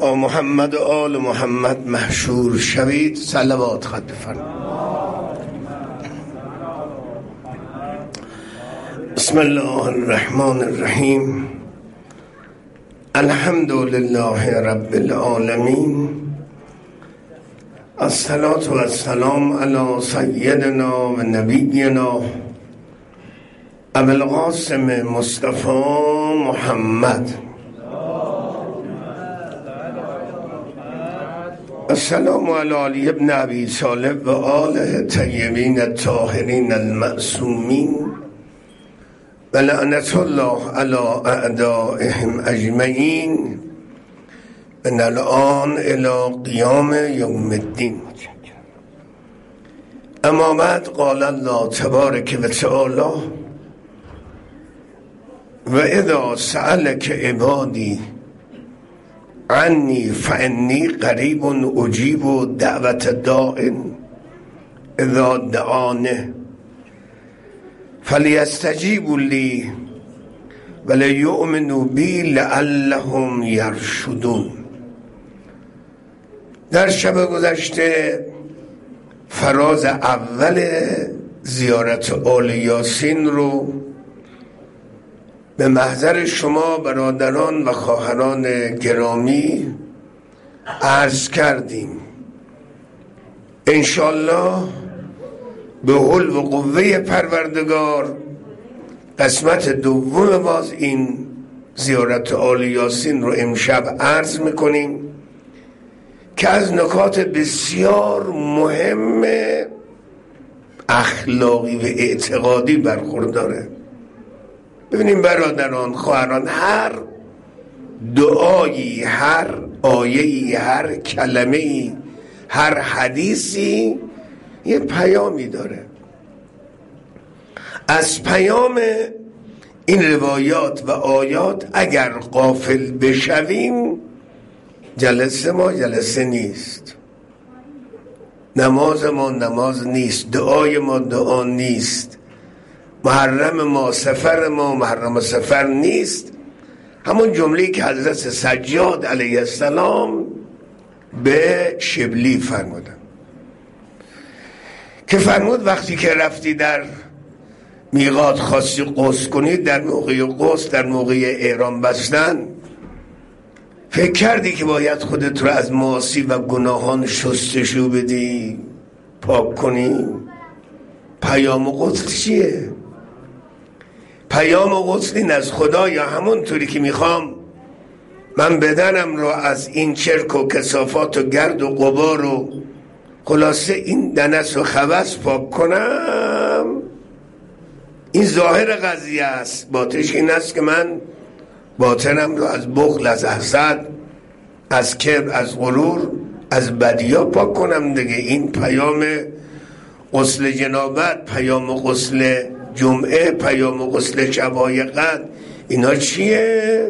با محمد و آل محمد محشور شوید. صلوات خط بفرمایید. بسم الله الرحمن الرحیم. الحمد لله رب العالمین. الصلاة و السلام علی سیدنا و نبینا ابو القاسم مصطفی محمد. السلام علی علی ابن ابی طالب و آله طیبین الطاهرین المعصومین و لعنت الله علی اعدائهم اجمعین من الان الی قیام یوم الدین. اما بعد قال الله تبارک و تعالی و اذا سألک عبادی عنی فانی قریب اجیب دعوت داع اذا دعانه فلیستجیبوا لی ولیؤمنوا بی لعلهم یرشدون. در شب گذشته فراز اول زیارت آل یاسین رو به محضر شما برادران و خواهران گرامی عرض کردیم. انشالله به حول و قوه پروردگار قسمت دوم باز این زیارت آل یاسین رو امشب عرض میکنیم که از نکات بسیار مهم اخلاقی و اعتقادی برخورداره. ببینیم برادران خواهران، هر دعایی، هر آیه‌ای، هر کلمه‌ای، هر حدیثی یه پیامی داره. از پیام این روایات و آیات اگر غافل بشویم جلسه ما جلسه نیست، نماز ما نماز نیست، دعای ما دعا نیست، محرم ما سفر ما محرم سفر نیست. همون جمله‌ای که حضرت سجاد علیه السلام به شبلی فرمودن که فرمود وقتی که رفتی در میقات خواستی غسل کنی، در موقع غسل، در موقع احرام بستن، فکر کردی که باید خودت رو از معاصی و گناهان شستشو بدی، پاک کنی؟ پیام غسل چیه؟ پیام غسل این از خدا یا همونطوری که میخوام من بدنم رو از این چرک و کثافات و گرد و غبار و خلاصه این دنس و خبث پاک کنم؟ این ظاهر قضیه است. باطنش این است که من باطنم رو از بخل، از حسد، از کبر، از غرور، از بدیا پاک کنم دیگه. این پیام غسل جنابت، پیام غسل جمعه، پیام غسل شبای قدر، اینا چیه؟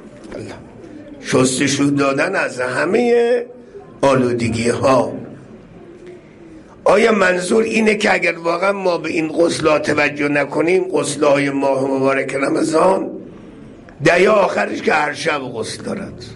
شستشو دادن از همه آلودگی ها. آیا منظور اینه که اگر واقعا ما به این غسل‌ها توجه نکنیم، غسل‌های ماه مبارک رمضان، ده آخرش که هر شب غسل دارد،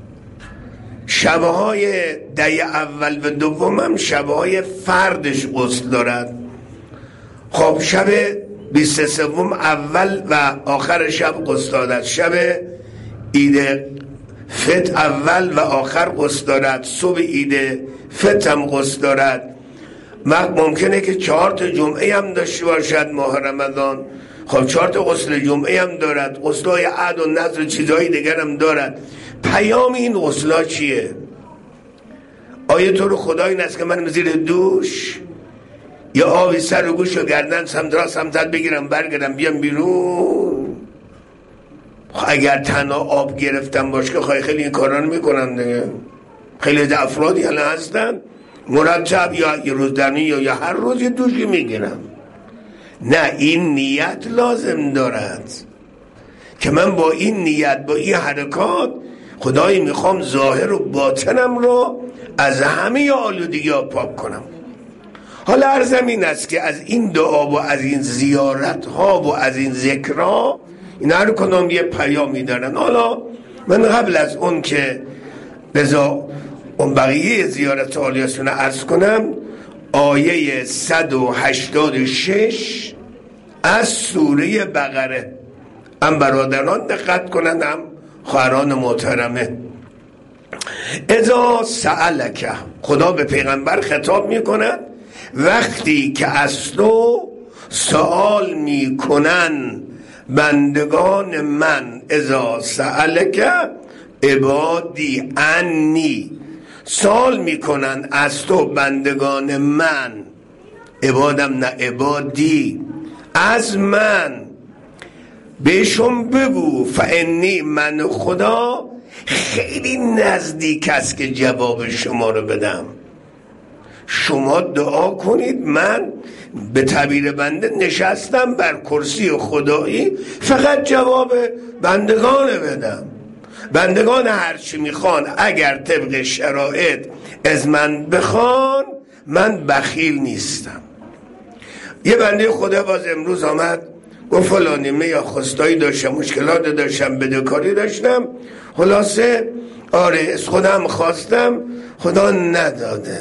شبهای ده اول و دوم هم شبهای فردش غسل دارد. خب شب 23 اول و آخر شب غسل دارد، شب عید فطر اول و آخر غسل دارد، صبح عید فطر هم غسل دارد. ممکنه که 4 تا جمعه هم داشته باشد ماه رمضان، خب 4 تا غسل جمعه هم دارد، غسل‌های عهد و نذر و چیزهای دیگر هم دارد. پیام این غسل‌ها چیه؟ آیا تو رو خدا این است که من زیر دوش یا آبی سر و گوش و گردن سمت راست سمت بگیرم برگردم بیام بیرون؟ اگر تنها آب گرفتم باشه که خیلی این کارا رو میکنن دیگه. خیلی افرادی الان هستن مرتب یا یه روز در یا هر روز یه دوشی میگیرم. نه، این نیت لازم دارد که من با این نیت، با این حرکات، خدایی میخوام ظاهر و باطنم رو از همه آلودگی ها پاک کنم. حالا عرضم این است که از این دعا و از این زیارت ها و از این ذکرها این هر کدام یه پیامی دارن. حالا من قبل از اون که لذا اون بقیه زیارت عالیتون رو عرض کنم. آیه 186 از سوره بقره، هم برادران دقت کنند هم خواهران محترمه. اذا سألک، خدا به پیغمبر خطاب میکند وقتی که از تو سوال میکنن بندگان من. اذا سألک عبادی انی، سوال میکنن از تو بندگان من، عبادم نه عبادی، از من. بهشون بگو فانی، من خدا خیلی نزدیک است که جواب شما رو بدم. شما دعا کنید، من به تعبیر بنده نشستم بر کرسی خدایی فقط جواب بندگان بدم. بندگان هرچی میخوان اگر طبق شرایط از من بخوان، من بخیل نیستم. یه بنده خدا باز امروز آمد گفت فلانی یا خستایی داشتم، مشکلات داشتم، بدهکاری داشتم، خلاصه آره از خودم خواستم خدا نداده،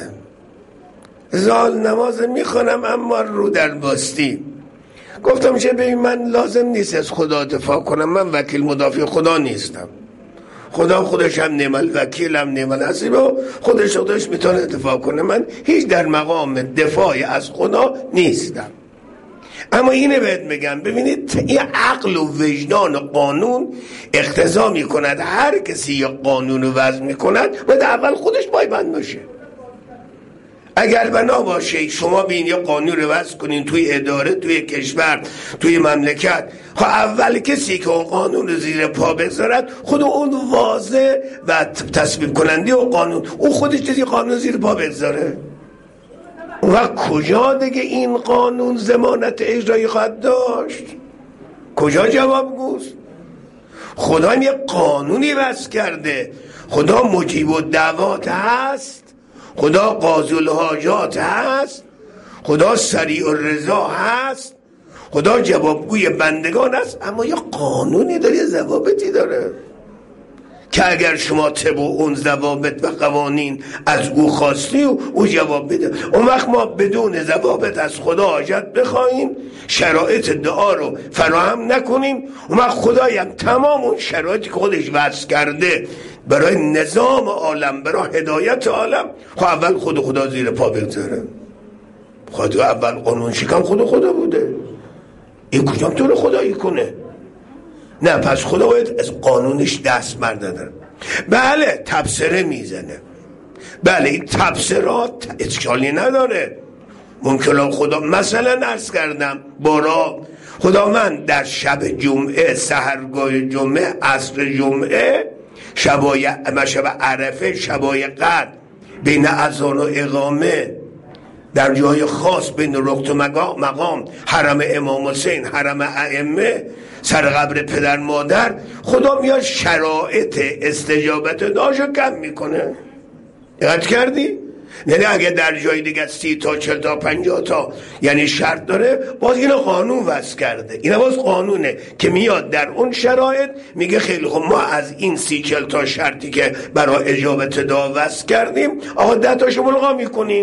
زال نماز میخونم اما رو در باستی. گفتم چه ببین، من لازم نیست از خدا دفاع کنم، من وکیل مدافع خدا نیستم. خدا خودش هم نعم الوکیل هم نعم الحسیب و خودش میتونه دفاع کنه، من هیچ در مقام دفاع از خدا نیستم. اما اینه بهت میگم، ببینید این عقل و وجدان و قانون اقتضا میکند هر کسی یا قانون رو وضع میکند باید اول خودش پایبند باشه. اگر بنا باشه شما بین یا قانون رو وضع کنین توی اداره، توی کشور، توی مملکت، خب اول کسی که اون قانون رو زیر پا بذارد خود اون واضح و تصویب کننده و قانون، اون خودش چیزی قانون زیر پا بذاره و کجا دیگه این قانون ضمانت اجرایی خواهد داشت؟ کجا جوابگوست؟ خدا یه قانونی وضع کرده، خدا مجیب الدعوات هست، خدا قاضی الحاجات هست، خدا سریع الرضا هست، خدا جوابگوی بندگان هست، اما یه قانونی داره، یه ضوابطی داره که اگر شما طبق اون ضوابط و قوانین از او خواستی و او جواب بده، اون وقت ما بدون ضوابط از خدا حاجت بخواهیم، شرایط دعا رو فراهم نکنیم، اون وقت خدایم تمام اون شرایطی که خودش وضع کرده برای نظام عالم، برای هدایت عالم، خب اول خدا زیر پا بگذاره. خدا اول قانون شکن خدا بوده، این کجام طور خدایی کنه؟ نه، پس خدا باید از قانونش دست برداره. بله تبصره میزنه، بله این تبصرات اشکالی نداره، ممکنه خدا مثلا عرض کردم بارا خدا من در شب جمعه، سحرگاه جمعه، عصر جمعه، شب عرفه، شبای قدر، بین اذان و اقامه، در جای خاص بین رکن و مقام، حرم امام حسین، حرم ائمه، سر قبر پدر مادر، خدا میاد شرایط استجابت دعاشو کم میکنه. دقت کردی؟ یعنی اگه در جای دیگه 30 تا 40 تا 50 تا یعنی شرط داره، باز اینو قانون وضع کرده، اینا باز قانونه که میاد در اون شرایط میگه خیلی خب ما از این 30-40 تا شرطی که برای اجابت دعا وضع کردیم آقا 10 تاشو ملغا میکنیم.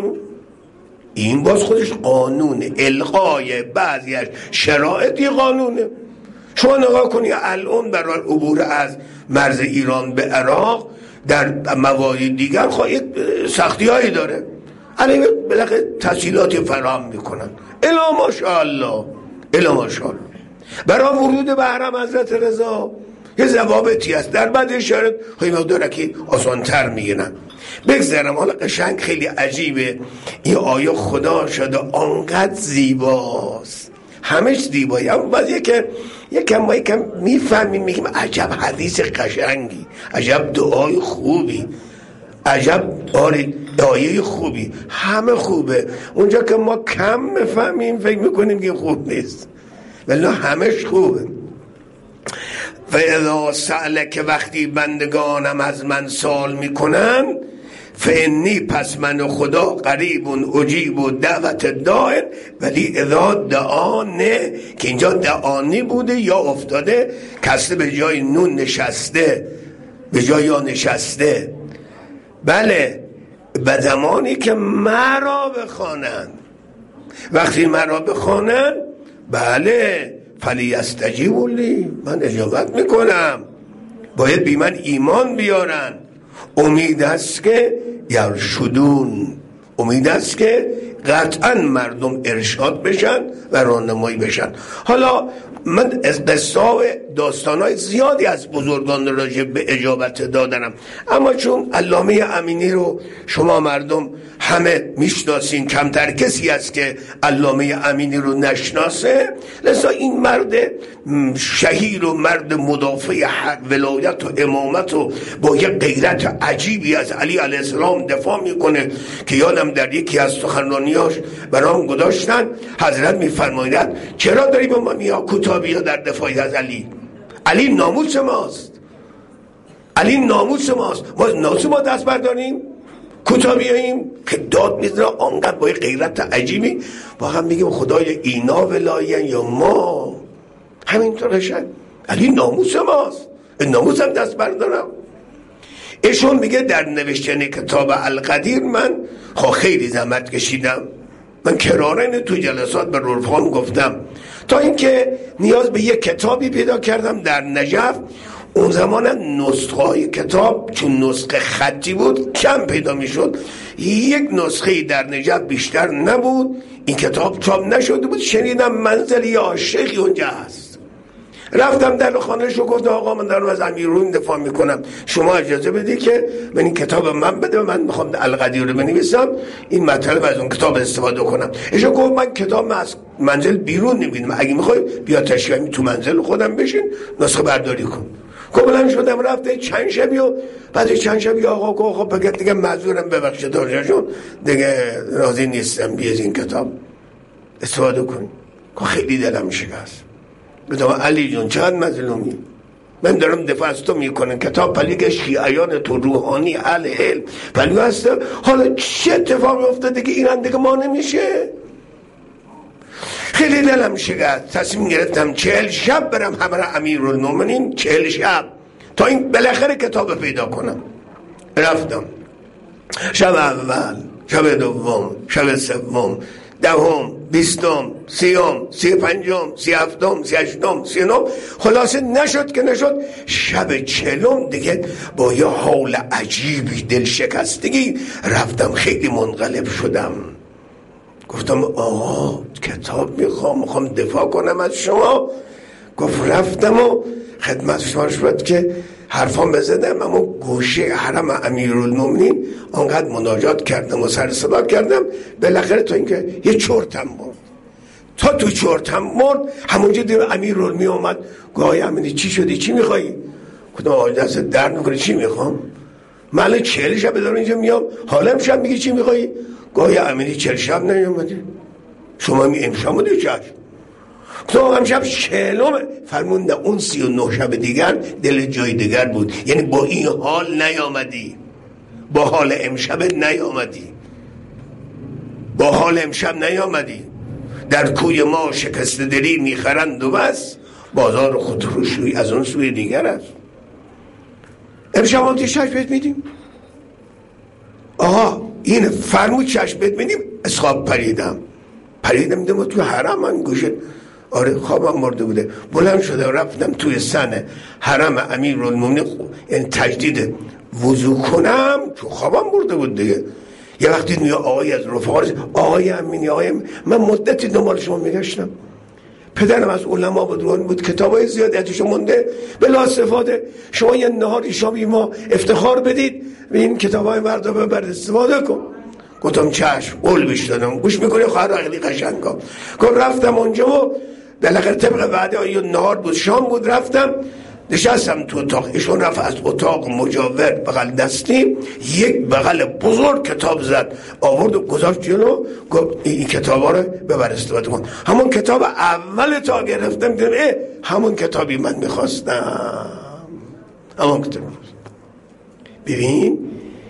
این باز خودش قانونه، الغای بعضیش شرایطی قانونه. شما نگاه کنی الان برای عبور از مرز ایران به عراق در موارد دیگر خواهی سختی هایی داره، علیه بلکه تسهیلاتی فراهم میکنن، الا ماشاءالله، الا ماشاءالله. برای ورود به حرم حضرت رضا یه ضوابطی هست، در بعد شرط خیلی مقداره که آسانتر میگیرن. بگذارم حالا قشنگ خیلی عجیبه این آیه، خدا شده آنقدر زیباست، همش زیبایی، اما بعضی که یکم میفهمیم میگیم عجب حدیث قشنگی، عجب دعای خوبی، عجب آیه خوبی، همه خوبه. اونجا که ما کم میفهمیم فکر میکنیم که خوب نیست، ولی همش خوبه. و اذا سألک، وقتی بندگانم از من سوال میکنن، فانی، پس من خدا، قریب اجیب و دعوت داعی، ولی اذا دعانه، که اینجا دعانی بوده یا افتاده کسی به جای نون نشسته، به جای یا نشسته، بله به زمانی که مرا بخوانند، وقتی مرا بخوانند بله فلیستجیبوا لی، من اجابت میکنم. باید بی من ایمان بیارن. امید است که یرشدون، امید است که قطعا مردم ارشاد بشن و راهنمایی بشن. حالا من از قصه و داستانهای زیادی از بزرگان راجع به اجابت دادنم، اما چون علامه امینی رو شما مردم همه میشناسین، کمتر کسی است که علامه امینی رو نشناسه، لذا این مرد شهیر و مرد مدافع حق ولایت و امامت و با یک غیرت عجیبی از علی علیه السلام دفاع میکنه که یادم در یکی از سخنرانیاش برام گذاشتن حضرت میفرماید چرا داری با من یا کتابی در دفاع از علی؟ علی ناموس ماست، علی ناموس ماست، ما دست برداریم کتابیاییم که داد میزنه آنقدر با غیرت عجیبی با هم میگیم خدای اینا ولایین یا ما همینطور شد. علی ناموس ماست، ناموس هم دست بردارم. ایشون میگه در نوشتن کتاب القدیر من خیلی زحمت کشیدم. من کرارن تو جلسات به رولفان گفتم تا اینکه نیاز به یک کتابی پیدا کردم در نجف. اون زمان نسخه های کتاب چون نسخه خطی بود کم پیدا می شد، یک نسخه در نجف بیشتر نبود، این کتاب چاپ نشده بود. شنیدم منزل یه عاشقی اونجا هست، رفتم در خانه‌شو گفتم آقا من دارم از امیرالمومنین دفاع میکنم، شما اجازه بدی که من این کتاب من بده، من میخوام القدیر رو بنویسم، این مطلب از اون کتاب استفاده کنم. ایشون گفت من کتاب از منزل بیرون نمیدم، اگه میخوای بیا تشریف تو منزل خودم بشین نسخه برداری کن. کاملا شدم رفته چند شبی و بعد چند شبی آقا گفت خب بگید دیگه معذورم ببخشید آقا دیگه راضی نیستم بیا از این کتاب استفاده کنی. خیلی دلم شکست. گفتم علی جون چقدر مظلومی، من دارم دفاع از تو میکنم، کتاب پلیگ شیعیان تو روحانی اهل علم پلیگ هست، حالا چه اتفاقی افتاده که ایران دیگه ما نمیشه؟ خیلی دلم شکست. تصمیم گرفتم 40 شب برم همراه امیرالمومنین، 40 شب تا این بالاخره کتاب پیدا کنم. رفتم شب اول، شب دوم، شب سوم، دهم، 20م، 30م، 35م، 37م، 38م، 39م، خلاصه نشد که نشد. شب 40م دیگه با یه حال عجیبی دل شکستگی رفتم، خیلی منقلب شدم. گفتم آقا کتاب میخوام دفاع کنم از شما. گفت رفتم و خدمت شما شد که حرفان بزدم، اما گوشه حرم امیرالمومنین آنقدر مناجات کردم و سر صدا کردم بالاخره تا اینکه یه چرتم مرد. تا تو چرتم مرد همونجا دیر امیرالمومنین اومد گوهای امینی چی شدی چی میخوایی؟ گفتم آقا دست درد نکنه چی میخوام؟ من 40 شب دارم اینجا میام حالا امشب میگی چی میخوایی؟ گوهای امینی 40 شب نیومدی شما می امشب بودی چشم تو امشب 40م فرمونده. اون 39 شب دیگر دل جای دیگر بود، یعنی با این حال نیامدی، با حال امشب نیامدی، با حال امشب نیامدی. در کوی ما شکست دلی میخرند و بس، بازار خودفروشی از اون سوی دیگر است. امشب هم چشم بهت میدیم آها این فرمود چشم بهت میدیم. از خواب پریدم دیدم تو حرم من گوشه آره خوابم مرده بوده، بلند شده رفتم توی سن حرم امیرالمومنین، یعنی تجدید وضو کنم تو خوابم مرده بود دیگه. یه وقتی دیدم آقای از رفقا آقای امینی من مدتی دنبال شما میگشتم، پدرم از علما بود روحانی بود، کتابای زیادی ازش مونده، بلا استفاده شما یه نهار شامی ما افتخار بدید به این کتابای مردم ببر استفاده کن. گفتم چشم، قول بهش دادم گوش میکنی خواهر خیلی قشنگا. گفت رفتم اونجا و بالاخره طبق وعده یه نهار بود شام بود، رفتم نشستم تو اتاق. ایشون رفت از اتاق مجاور بغل دستی یک بغل بزرگ کتاب زد آورد و گذاشت جلو، گفت این کتابا رو ببر استفاده کن. همون کتاب اول تا گرفتم دیدم همون کتابی من میخواستم، همون کتاب. ببین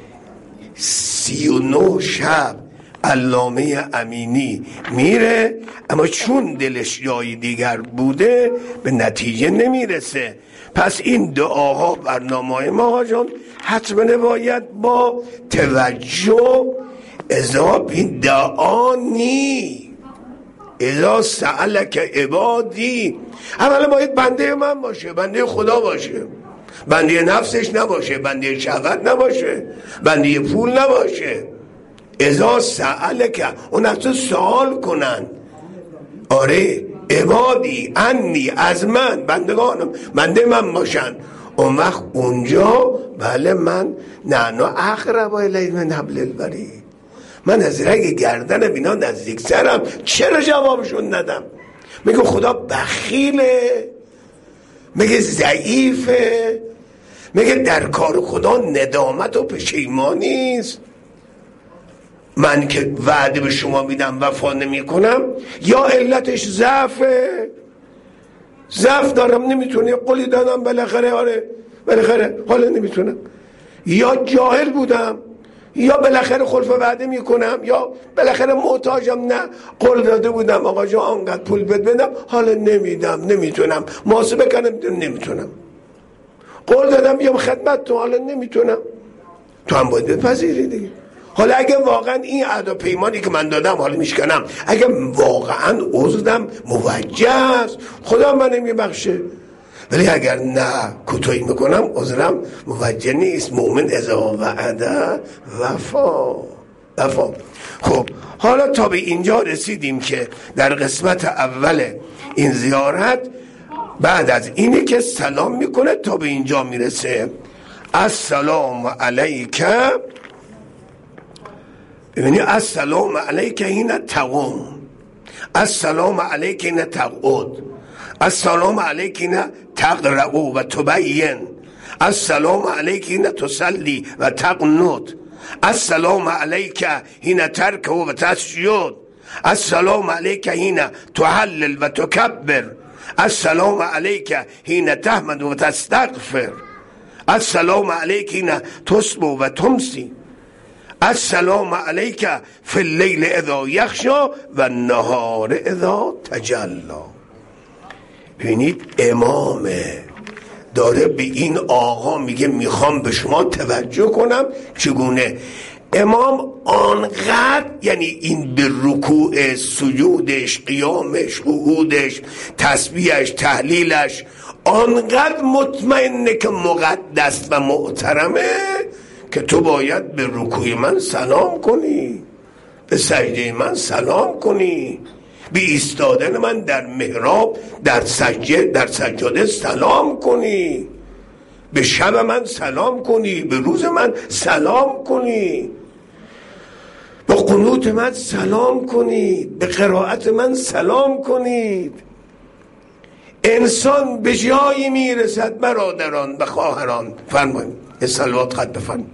39 شب علامه امینی میره، اما چون دلش جای دیگر بوده به نتیجه نمیرسه. پس این دعاها برنامه‌های ما آقا جان حتما باید با توجه اضافه این دعانی اذا سألک عبادی. اولا باید بنده من باشه، بنده خدا باشه، بنده نفسش نباشه، بنده شهوت نباشه، بنده پول نباشه. اذا سألک اون از تو سوال کنن، آره عبادی انی از من، بندگانم بنده من باشن، اون وقت اونجا بله من نحن اقرب الیه من حبل الورید، من از رگ گردن بینا نزدیکترم. چرا جوابشون ندم؟ میگه خدا بخیله، میگه ضعیفه، میگه در کار خدا ندامت و پشیمانی است. من که وعده به شما میدم وفا نمی کنم، یا علتش ضعفه، ضعف دارم نمیتونی، قولی دادم بالاخره آره بالاخره حالا نمیتونم، یا جاهل بودم، یا بالاخره خلف وعده میکنم، یا بالاخره محتاجم، نه قول داده بودم آقا جان آنقدر پول بدم حالا نمیدم نمیتونم، محاسبه کنم نمیتونم، قول دادم بیام خدمت تو حالا نمیتونم. تو هم باید بپذیری دیگه. حالا اگه واقعا این عهد و پیمانی که من دادم حالا میشکنم، اگه واقعا عذرم موجه است خدا من نمیبخشه، ولی اگر نه کوتاهی میکنم عذرم موجه نیست. مؤمن اذا وعده وفا. خب حالا تا به اینجا رسیدیم که در قسمت اول این زیارت بعد از اینه که سلام میکنه تا به اینجا میرسه السلام علیک. ببینی السلام علیک هین تقوم، السلام علیک هین تقعد، السلام علیک هین تقرأ و تبین، السلام علیک هین تصلی و تقنط، السلام علیک هین ترکع و تسجد، السلام علیک هین تهلل و تکبر، السلام علیک هین تحمد و تستغفر، السلام علیک هین تصبح و تمسی، السلام علیک فی اللیل اذا یغشی و النهار اذا تجلی. ببینید امام داره به این آقا میگه میخوام به شما توجه کنم چگونه. امام آنقدر یعنی این به رکوع سجودش قیامش قعودش تسبیحش تحلیلش آنقدر مطمئنه که مقدس و محترمه که تو باید به رکوع من سلام کنی، به سجده من سلام کنی، به ایستادن من در محراب در سجاده سلام کنی، به شب من سلام کنی، به روز من سلام کنی، به قنوت من سلام کنید، به قرائت من سلام کنید. انسان به جایی میرسد برادران و خواهران، فرمایید یه صلوات خط بفرمایید.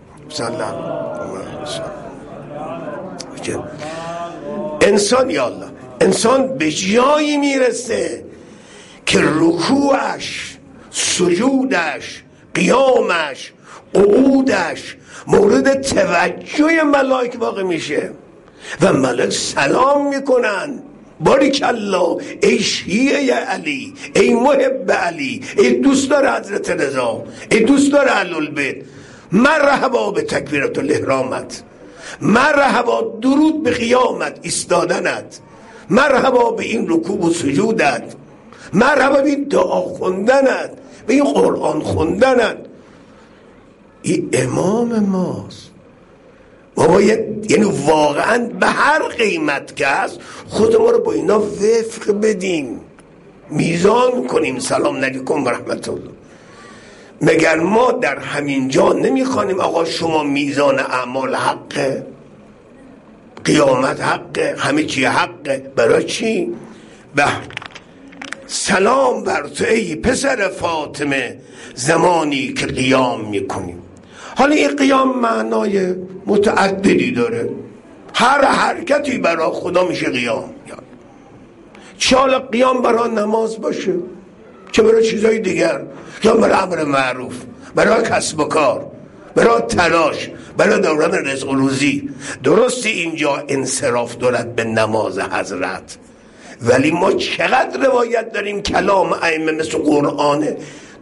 انسان یا الله، انسان به جایی میرسه که رکوعش سجودش قیامش قعودش مورد توجه ملائکه واقع میشه و ملائکه سلام میکنن باریکالله ای شیعه علی، ای محب علی، ای دوستدار حضرت رضا، ای دوستدار اهل‌البیت، مرحبا به تکبیرت الاحرامت، مرحبا درود به قیامت ایستادنت، مرحبا به این رکوع و سجودت، مرحبا به این دعا خوندنت، به این قرآن خوندنت. این امام ماست. ما باید یعنی واقعا به هر قیمت که هست خود ما رو با اینا وفق بدیم، میزان کنیم. سلام علیکم و رحمت الله. مگر ما در همین جا نمیخوانیم آقا شما میزان اعمال حقه، قیامت حقه، همه چی حقه؟ برای چی؟ به سلام بر تو ای پسر فاطمه زمانی که قیام میکنیم. حالا این قیام معنای متعددی داره، هر حرکتی برای خدا میشه قیام. چه حالا قیام برای نماز باشه، چه برای چیزای دیگر، یا برای امر معروف، برای کسب و کار، برای تلاش، برای دوران رزق و روزی. درسته اینجا انصراف دارد به نماز حضرت، ولی ما چقدر روایت داریم کلام ائمه مثل قرآنه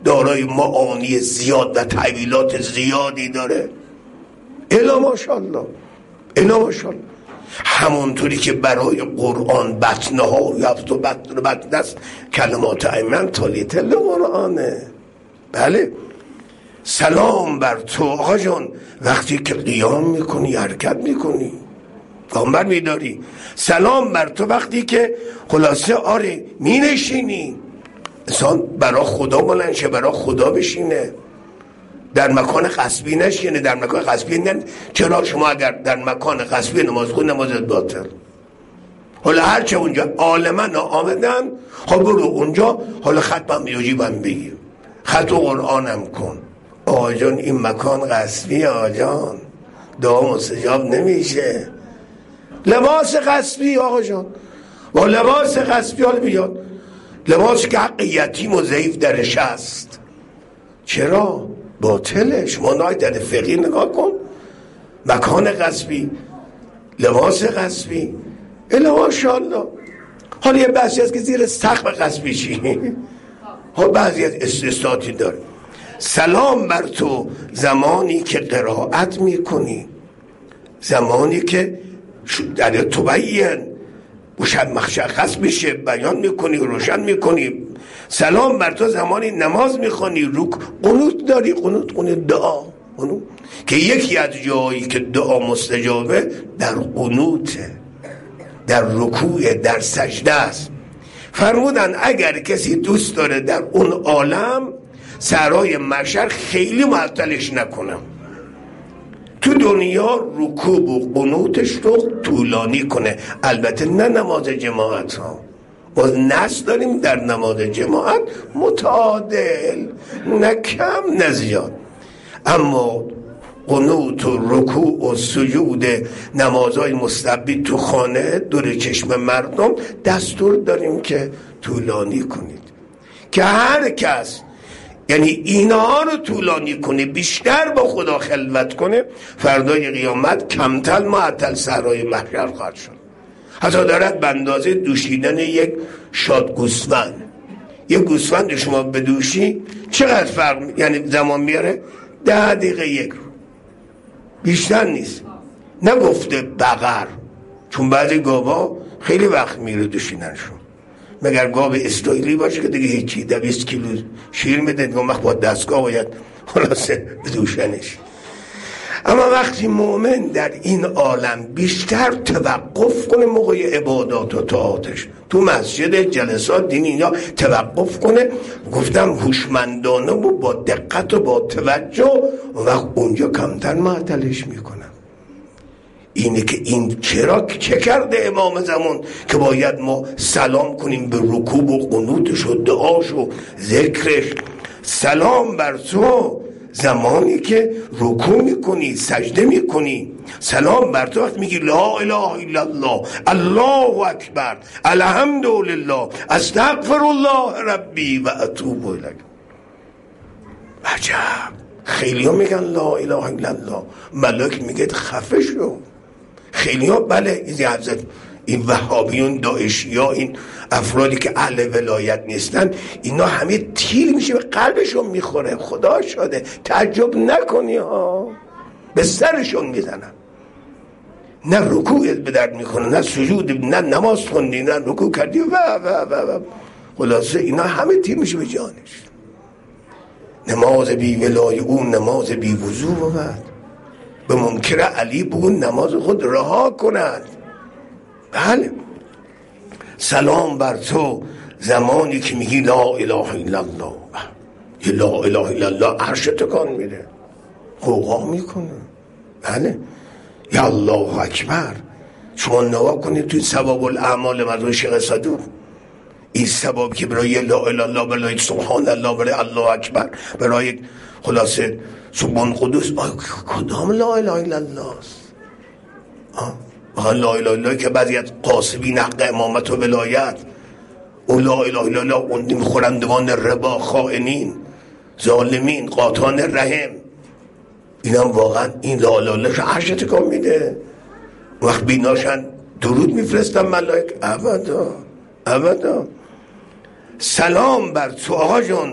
دارای معانی زیاد و تعبیلات زیادی داره. الا ماشاءالله، الا ماشاءالله. همونطوری که برای قرآن بطنه ها یفت و بطن است کلمات ایمن تالیت قرآنه. بله. سلام بر تو آقا جان وقتی که قیام میکنی حرکت میکنی گامبر میداری. سلام بر تو وقتی که خلاصه آره مینشینی. انسان برای خدا بلند شه، برای خدا بشینه، در مکان غصبی نشینه. در مکان غصبی نه. چرا شما اگر در مکان غصبی نماز خون نمازت باطل. حالا هرچه اونجا عالما آمدن خب برو اونجا حالا ختمم یجیبم بگیر، خط و قرآنم کن. آقا جان این مکان غصبی آقا جان، دعا مستجاب نمیشه. لباس غصبی آقا جان، با لباس غصبی حال بیاد، لباس که حق یتیم و ضعیف درش هست. چرا؟ باطله. شما نای در فقیر نگاه کن، مکان غصبی، لباس غصبی، الا ماشاءالله. حالا یه بحثی هست که زیر سقف غصبی چی؟ ها بعضی از استثناءاتی داره. سلام بر تو زمانی که قرائت میکنی، زمانی که در تبین مشخص میشه، بیان میکنی، روشن میکنی. سلام بر تو زمانی نماز میخوانی، قنوت داری، قنوت دعا، که یکی از جایی که دعا مستجابه در قنوته، در رکوع، در سجده است. فرمودن اگر کسی دوست داره در اون عالم سرای محشر خیلی معطلش نکنم، تو دنیا رکوع و قنوتش رو طولانی کنه. البته نه نماز جماعت ها، باز نص داریم در نماز جماعت متعادل، نه کم نه زیاد. اما قنوت و رکوع و سجود نمازهای مستحبی تو خانه دور چشم مردم دستور داریم که طولانی کنید، که هر کس یعنی اینها رو طولانی کنه، بیشتر با خدا خلوت کنه، فردای قیامت کمتر معطل صحرای محشر خواهد شد. حتی دارد به اندازه دوشیدن یک شاد گوسفند. یک گوسفند شما بدوشی چقدر فرق یعنی زمان میاره؟ 10 دقیقه یک رو، بیشتر نیست. نگفته بقر، چون بعضی گاوا خیلی وقت میره دوشیدنشون، مگر گاو اسرائیلی باشه که دیگه هیچی 20 کیلو شیر میده، اون وقت با دستگاه باید خلاصه بدوشنش. اما وقتی مؤمن در این عالم بیشتر توقف کنه موقع عبادات و طاعاتش، تو مسجد، جلسات دینی اینا توقف کنه، گفتم هوشمندانه و با دقت و با توجه، وقت اونجا کمتر معطلش میکنم. اینه که این چرا چه کرده امام زمان که باید ما سلام کنیم به رکوع و قنوتش و دعاش و ذکرش. سلام بر تو زمانی که رکوع میکنی، سجده میکنی. سلام بر تو وقت میگی لا اله الا الله، الله اکبر، الحمدلله، استغفر الله ربی و اتوب الیه. عجب. خیلی ها میگن لا اله الا الله، ملک میگه خفه شو. خیلی ها بله این وهابیون، داعشی ها، این افرادی که اهل ولایت نیستن، اینا همه تیر میشه به قلبشون میخوره. خدا شده تعجب نکنی ها، به سرشون میزنن. نه رکوع به درد میخونه، نه سجود، نه نماز خوندی، نه رکوع کردی و خلاصه اینا همه تیر میشه به جانش. نماز بی ولای اون نماز بی وضو بود. به منکر علی بگو نماز خود رها کند. بله. سلام بر تو زمانی که میگی لا اله الا الله، یه لا اله الا الله عرش تکان میره، قوقا میکنه. بله. یا الله اکبر. شما نگاه کنید توی ثواب الاعمال مرحوم شیخ صدوق، این ثوابی که برای لا اله الا الله، برای سبحان الله، برای الله اکبر، برای خلاصه سبحان قدوس، کدام لا اله الا الله است؟ لا اله الا الله که بعضی از قاسبین حق امامت و ولایت، او لا اله الا الله اون خورندگان ربا، خائنین، ظالمین، قاطعان رحم، اینم واقعا این لا اله الا الله عرش تکان میده. وقت بیناشن درود میفرستن ملائک. ابدا ابدا. سلام بر تو آقا جان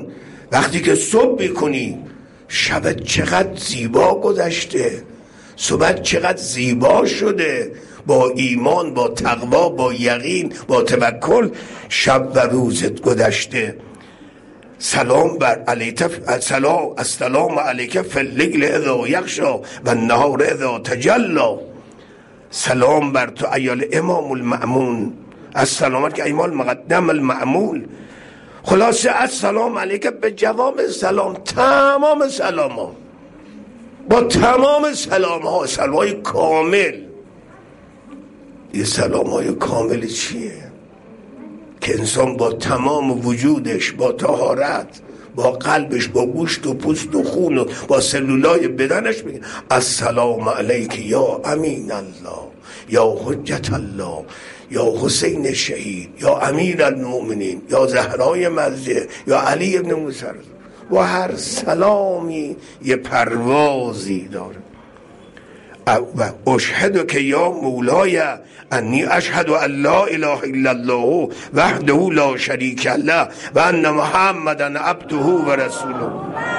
وقتی که صبح میکنی شبت چقدر زیبا گذشته، صبحت چقدر زیبا شده، با ایمان، با تقوا، با یقین، با توکل شب و روزت گذشته. سلام بر علیک، السلام علیک فی الليل اذا یغشی و النهار اذا تجلی. سلام بر تو ایال امام المأمون، السلامت که ایمال مقدم المعمول. خلاصه السلام علیک به جواب سلام، تمام سلام ها، با تمام سلام ها، سلام های کامل. یه سلام های کامل چیه؟ که انسان با تمام وجودش، با طهارت، با قلبش، با گوشت و پوست و خون و با سلولای بدنش میگه السلام علیک یا امین الله، یا حجت الله، یا حسین شهید، یا امیر المؤمنین، یا زهرای مزه، یا علی ابن موسی. و هر سلامی یه پروازی داره. و اشهد که یا مولای انی اشهد ان لا اله الا الله وحده لا شریک له و ان محمدا عبده و رسوله.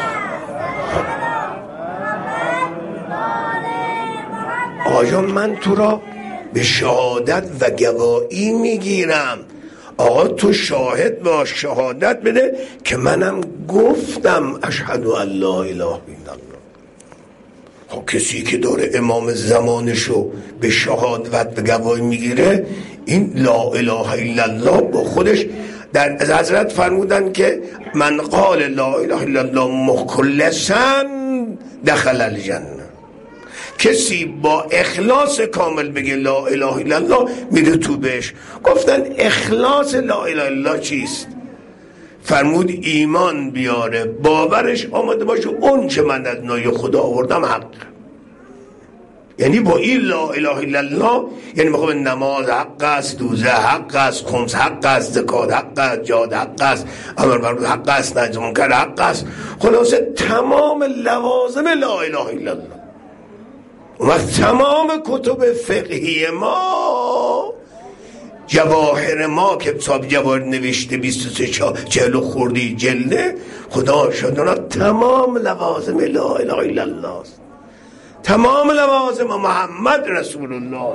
آیا من تو را به شهادت و گواهی میگیرم؟ آقا تو شاهد باش، شهادت بده که منم گفتم اشهد ان لا اله الا الله. خب کسی که داره امام زمانشو به شهادت و گواهی میگیره، این لا اله الا الله با خودش در حضرت فرمودن که من قال لا اله الا الله مخلصا دخل الجنه. کسی با اخلاص کامل بگه لا اله الا الله میره تو بهش. گفتن اخلاص لا اله الا الله چیست؟ فرمود ایمان بیاره، باورش آمده باشه اون چه من از نای خدا آوردم حق. یعنی با این لا اله الا الله یعنی میخوام نماز حق است، دوزه حق است، خمس حق است، زکات حق است، جهاد حق است، امر معروف حق است، نهی از منکر حق است. خلاصه تمام لوازم لا اله الا الله. و تمام کتب فقهی ما، جواهر ما که صاحب جواهر نوشته 23 خوردی جلده، خدا شدنا تمام لوازم لا اله الا الله است. تمام لوازم محمد رسول الله.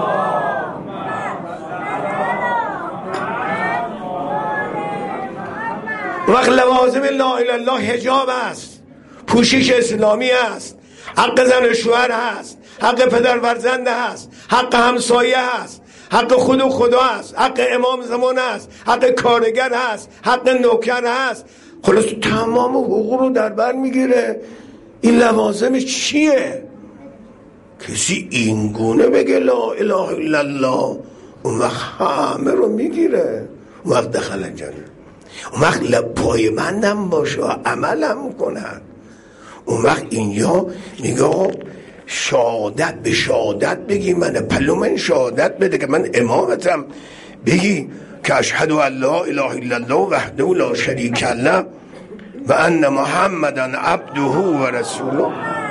وقت لوازم لا اله الا الله حجاب است، پوشش اسلامی است، حق زن و شوهر هست، حق پدر فرزند هست، حق همسایه هست، حق خود و خدا هست، حق امام زمان هست، حق کارگر هست، حق نوکر هست. خلاص تمام حقوق رو در بر میگیره. این لوازم چیه؟ کسی این گونه بگه لا اله الا الله، اون وقت همه رو میگیره، اون وقت دخل الجنه. اون وقت پای بندم باشه و عملم کنن. اون وقت اینجا میگه شهادت، به شهادت بگی، من پلو من شهادت بده که من امامتم، بگی که اشهد ان لا اله الا الله وحده لا شریک له و ان محمدا عبده و رسوله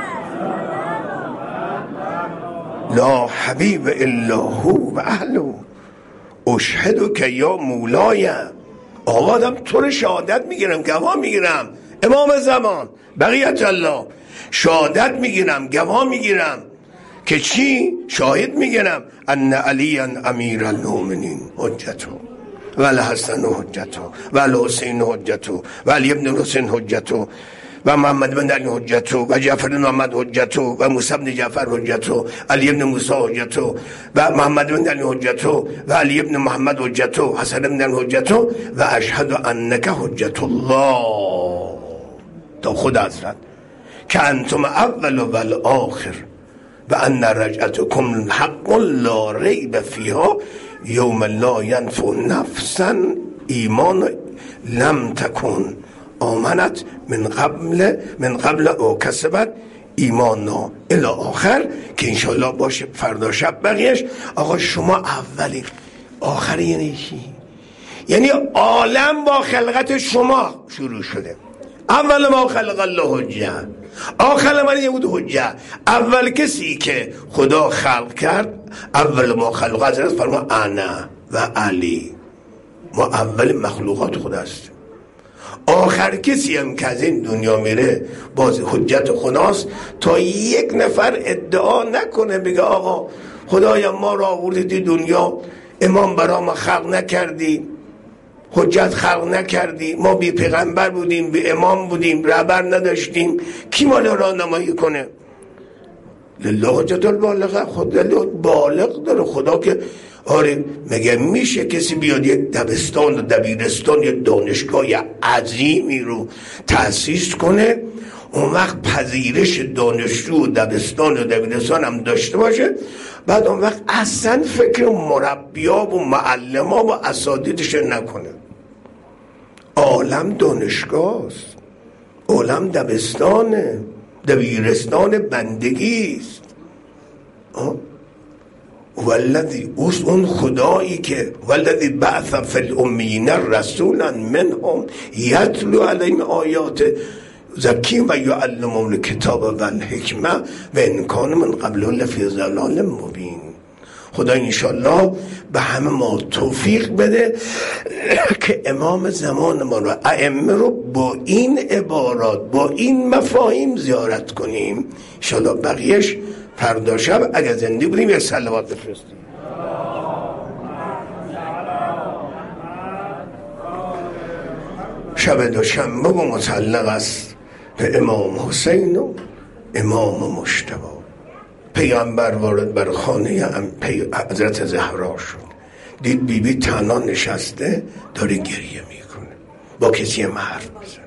لا حبیب الا هو و اهله اشهد که یا مولای. آقادم تو رو شهادت میگیرم، گواه میگیرم، امام زمان بقیت الله، شهادت میگیرم، گواه میگیرم که چی؟ شاهد میگیرم ان علی امیر المؤمنین حجته و الحسن حجته و الحسین حجته و علی ابن الحسین حجته و محمد بن علی حجته و جعفر بن محمد حجته و موسی بن جعفر حجته، علی ابن موسی حجته و محمد بن علی حجته و علی ابن محمد حجته، حسن بن علی حجته و اشهد انک حجت الله. تا خود حضرت که انتم اول و آخر و ان رجعتکم حق لا ریب فیها یوم لا ینفع نفسا ایمان لم تکن آمنت من قبل او کسبت ایمانا الی آخر، که انشالله باشه فردا شب بقیهش. آقا شما اولی آخر یعنی چی؟ یعنی عالم با خلقت شما شروع شده. اول ما خلق الله حجه، آخر من یهود حجه. اول کسی که خدا خلق کرد، اول ما خلق حضرت فرما انا و علی، ما اول مخلوقات خدا هستیم. آخر کسی هم که از این دنیا میره باز حجت خداست تا یک نفر ادعا نکنه بگه آقا خدایا ما را آوردی دنیا، امام برا ما خلق نکردی، حجت خلق نکردی، ما بی پیغمبر بودیم، بی امام بودیم، رهبر نداشتیم، کی ما را راهنمایی کنه؟ لله حجت البالغه، خدا بالغ داره خدا که آره. مگه میشه کسی بیاد یک دبستان و دبیرستان یا دانشگاه عظیمی رو تأسیس کنه، اون وقت پذیرش دانشجو و دبستان و دبیرستان هم داشته باشه، بعد اون وقت اصلا فکر مربیا و معلما و اساتیدش نکنه؟ عالم دانشگاه است، عالم دبستانه، دبیرستان بندگی است. والذی اون خدایی که والذی بعث فی الامیین رسولا منهم یتلو علیهم آیات زکیم و یعلمهم الکتاب و الحکمه و ان کانوا من قبل لفی ضلال مبین. خدا انشالله به همه ما توفیق بده که امام زمان ما رو، ائمه رو با این عبارات، با این مفاهیم زیارت کنیم. انشالله بقیهش فردا شب اگر زنده بودیم یک صلوات بفرستیم. شب دوشنبه و متعلق است به امام حسین و امام مجتبی. پیغمبر وارد بر خانه حضرت زهرا شد، دید بیبی تنها نشسته داره گریه میکنه، با کسی هم حرف میزن.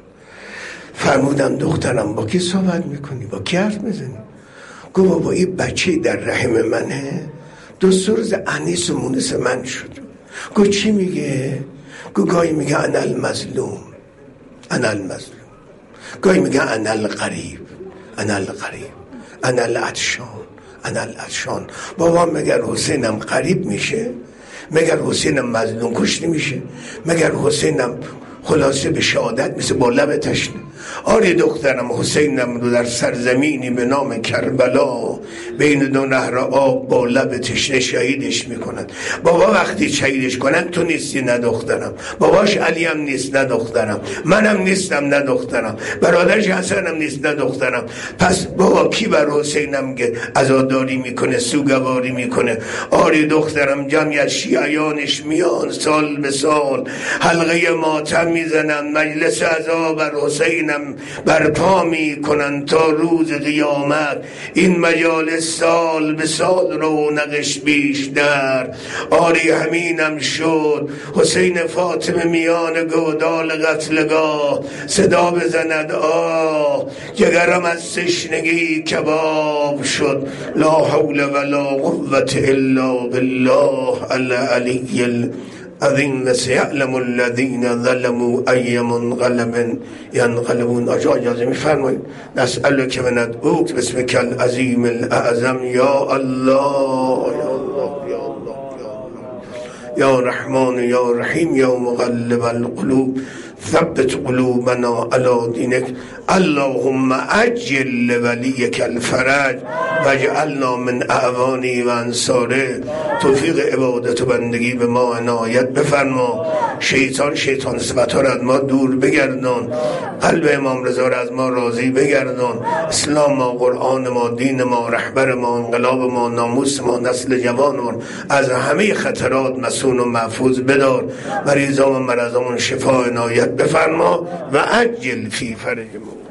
فرمودن دخترم با کی صحبت میکنی؟ با کی حرف میزنی؟ گفت بابا این بچه در رحم منه، دو روز انیس و مونس من شد. گفت چی میگه؟ گفت گاهی میگه انا المظلوم، انا المظلوم، گاهی میگه انا الغریب، انا الغریب، انا العطشان، انا العطشان. بابا مگر حسینم غریب میشه؟ مگر حسینم مظلوم کشته میشه؟ مگر حسینم خلاصه به شهادت میشه با لب تشنه؟ آره دخترم، حسینم رو در سرزمینی به نام کربلا بین دو نهر آب با لب تشنه شهیدش میکنن. بابا وقتی شهیدش کنن تو نیستی نه دخترم، باباش علی هم نیست نه دخترم، منم نیستم نه دخترم، برادرش حسنم نیست نه دخترم. پس بابا کی بر حسینم که عزاداری میکنه، سوگواری میکنه؟ آره دخترم، جمعی از شیعیانش میان سال به سال حلقه ماتم میزنن، مجلس عزا بر حسینم برپا میکنن تا روز قیامت. این مجالس سال به سال رونقش بیشتر. آری همینم شد، حسین فاطمه میان گودال قتلگاه صدا بزند آه، جگرم از تشنگی کباب شد. لا حول ولا قوة الا بالله العلی العظیم. سیعلم الذین ظلموا ای منقلب ینقلبون. آجا اجازه میفرمایید نسألک و ندعوک باسمک العظیم الاعظم یا الله یا الله یا الله یا رحمان یا رحیم یا مقلب القلوب ثبت قلوبنا علی دینک. اللهم عجل لولیک الفرج واجعلنا من اعوانه و انصاره. توفیق عبادت و بندگی به ما عنایت بفرما. شیطان صفت‌ها را از ما دور بگردان. قلب امام رضا را از ما راضی بگردان. اسلام ما، قرآن ما، دین ما، رهبر ما، انقلاب ما، ناموس ما، نسل جوان ما از همه خطرات مصون و محفوظ بدار. مریضان و مرضان شفا عنایت بفرما و عجل فی فرج ما.